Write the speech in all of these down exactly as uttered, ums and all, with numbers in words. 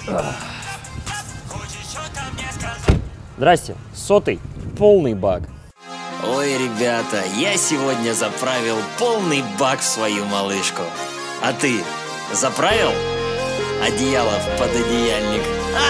Здрасте, сотый, полный бак. Ой, ребята, я сегодня заправил полный бак в свою малышку. А ты заправил? Одеяло в пододеяльник.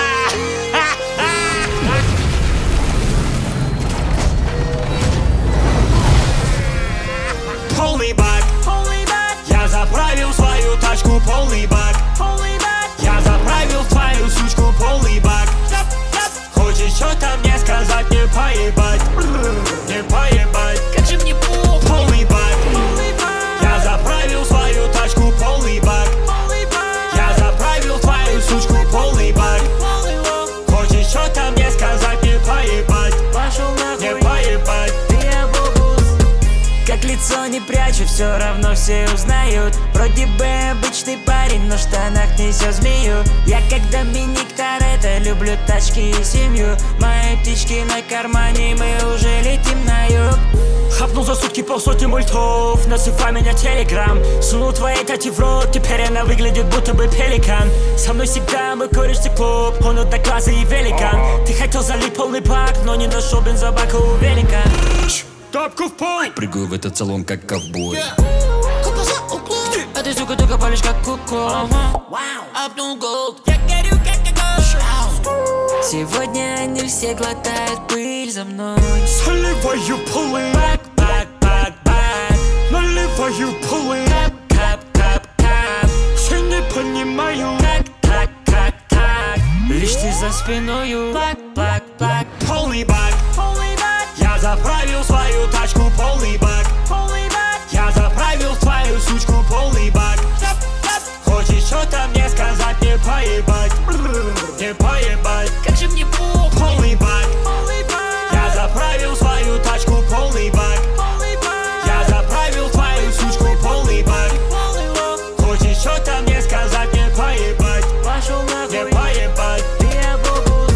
Полный бак, полный бак. Я заправил свою тачку, полный бак, полный бак. Я заправил твою сучку, полный бак. Хочешь что-то мне сказать, не поебать, не поебать. Как же мне плохо. Полный бак, полный бак. Я заправил свою тачку, полный бак, полный бак. Я заправил твою сучку, полный бак. Хочешь что-то мне сказать, не поебать, Пошел нахуй, не поебать. как лицо не прячу, все равно все узнают. Вроде бы обычный парень, но в штанах несет змею. Я как Доминик Торетто, люблю тачки и семью. Мои птички на кармане, мы уже летим на юг. Хапнул за сутки полсотни мультов, насыпай меня телеграм. Сунул твоей тати в рот, теперь она выглядит будто бы пеликан. Со мной всегда мой кореш циклоп, он одноглазый и великан. Ты хотел залить полный бак, но не нашел бензобака у велика. Тапку в пол, Прыгаю в этот салон как ковбой. А ты, сука, только палишь как куку. Апнул голд, я горю как огонь. Сегодня они все глотают пыль за мной. заливаю полы, Бак, бак, бак, бак. наливаю полы. Кап, кап, кап. Все не понимаю, Так, так, так, так. Лишь ты за спиною. Бак, бак, бак. полный бак, полный бак. Я заправил свою тачку, полный бак, полный бак. Я заправил твою сучку, полный бак. Хочешь что-то мне сказать, не поебать, не поебать. Как же мне плохо. Полный бак, полный бак. Я заправил свою тачку, полный бак, полный бак. Я заправил твою сучку, полный бак. Хочешь что-то мне сказать, не поебать, Пошел не нахуй, поебать. ты обобус.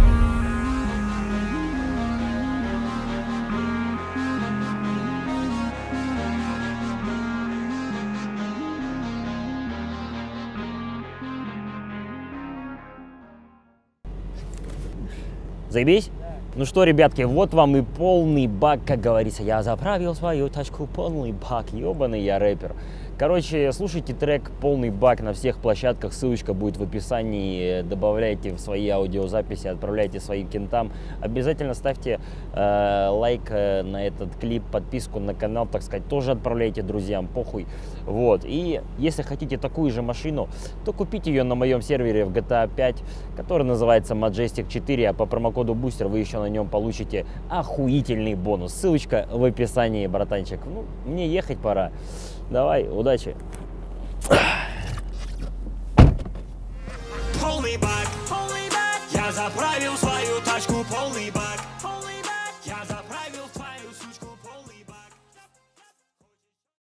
Заебись? Ну что, ребятки, вот вам и полный бак, как говорится. Я заправил свою тачку, полный бак, ебаный я рэпер. Короче, слушайте трек «Полный бак» на всех площадках, ссылочка будет в описании, добавляйте в свои аудиозаписи, отправляйте своим кентам. Обязательно ставьте э, лайк э, на этот клип, подписку на канал, так сказать, тоже отправляйте друзьям, похуй. Вот, и если хотите такую же машину, то купите ее на моем сервере в джи ти эй пять, который называется Majestic четыре, а по промокоду Booster вы еще на нем получите охуительный бонус. Ссылочка в описании, братанчик. Ну, мне ехать пора. Давай, удачи. Полный бак, полный бак. Я заправил свою тачку, полный